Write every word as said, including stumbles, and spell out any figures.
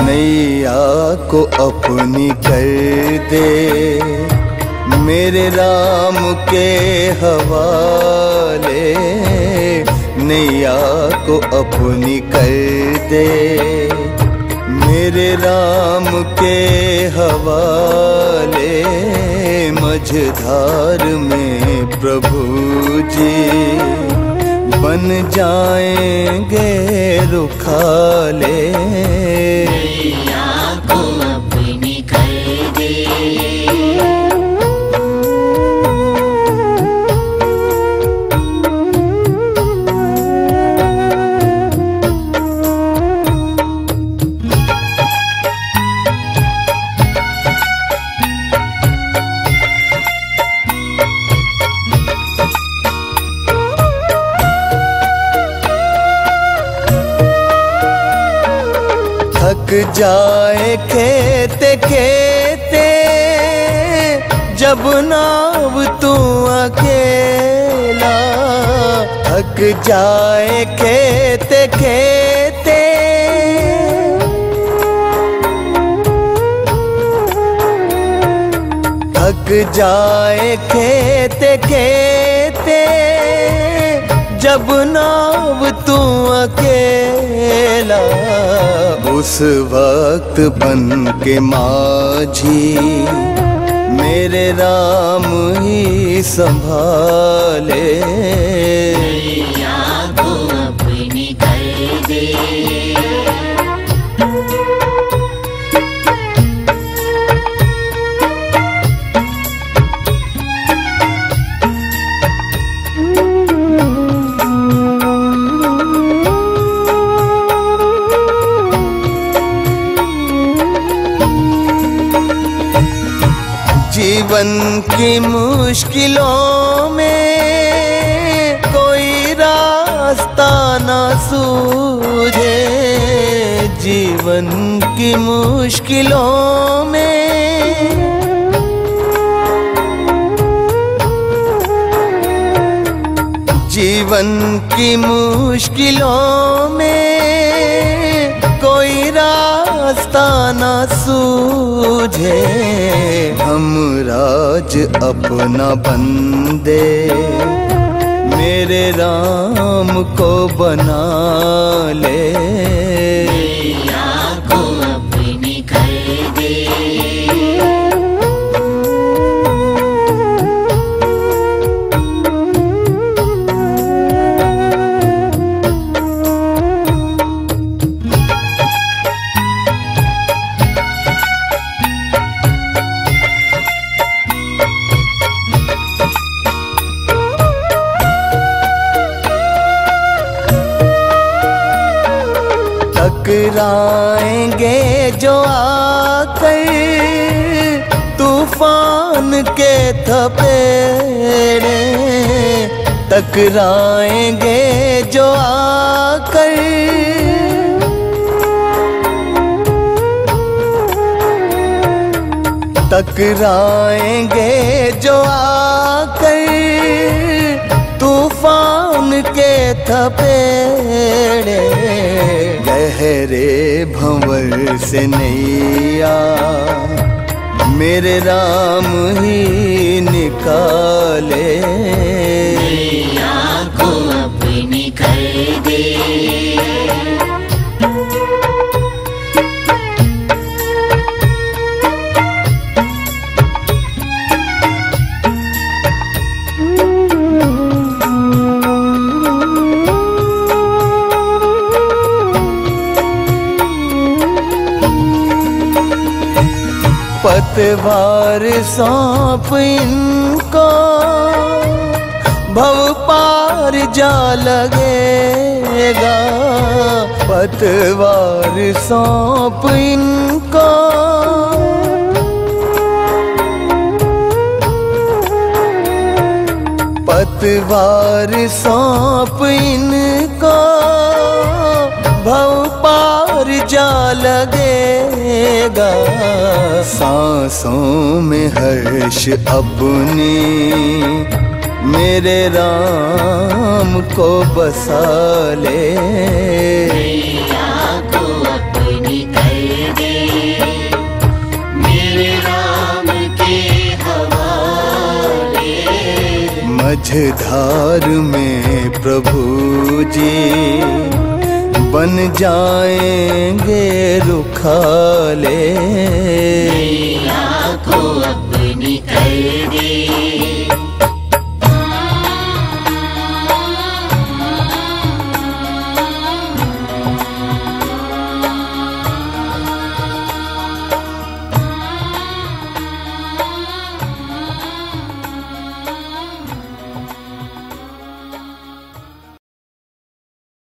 नैया को अपनी कर दे, मेरे राम के हवाले। नैया को अपनी कर दे, मेरे राम के हवाले। मझधार में प्रभु जी बन जाएंगे रुखाले। नैया को अपनी कर दे। थक जाए खेते खेते जब नाव तू अकेला। थक जाए खेते खेते थक जाए खेते खेते जब नाव तू अकेला। उस वक्त बन के माझी मेरे राम ही संभाले। नैया को अपनी कर दे। जीवन की मुश्किलों में कोई रास्ता न सूझे। जीवन की मुश्किलों में जीवन की मुश्किलों में कोई रास्ता न सूझे। हम राज अपना बंदे मेरे राम को बना ले। नैया को अपनी कर दे। टकराएंगे जो आकर तूफान के थपेड़े। टकराएंगे जो आकर टकराएंगे जो आकर तूफान के थपेड़े। गहरे भंवर से नैया मेरे राम ही निकाले। नैया को अपनी कर दे। पतवार सौंप इनको भव पार जा लगेगा। पतवार सौंप इनको पतवार सौंप इनको भव पार जा लगेगा। सांसों में हर्ष अपनी मेरे राम को बसा ले। नैया को अपनी कर कर दे, मेरे राम के हवाले। मझधार में प्रभु जी बन जाएंगे रुखाले। नैया को